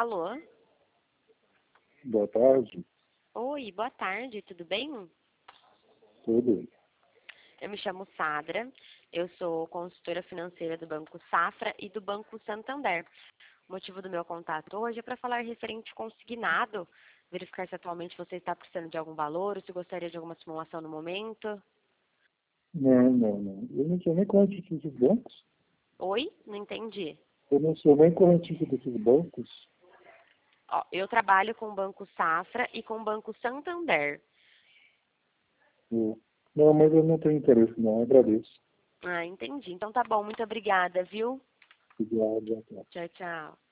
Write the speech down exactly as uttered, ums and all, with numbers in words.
Alô? Boa tarde. Oi, boa tarde, tudo bem? Tudo. Eu me chamo Sadra, eu sou consultora financeira do Banco Safra e do Banco Santander. O motivo do meu contato hoje é para falar referente consignado, verificar se atualmente você está precisando de algum valor ou se gostaria de alguma simulação no momento. Não, não, não. Eu não sou nem correntista desses bancos. Oi? Não entendi. Eu não sou nem correntista desses bancos. Ó, eu trabalho com o Banco Safra e com o Banco Santander. Eu- Não, mas eu não tenho interesse, não. Eu agradeço. Ah, entendi. Então tá bom, muito obrigada, viu? Obrigado. Até. Tchau, tchau.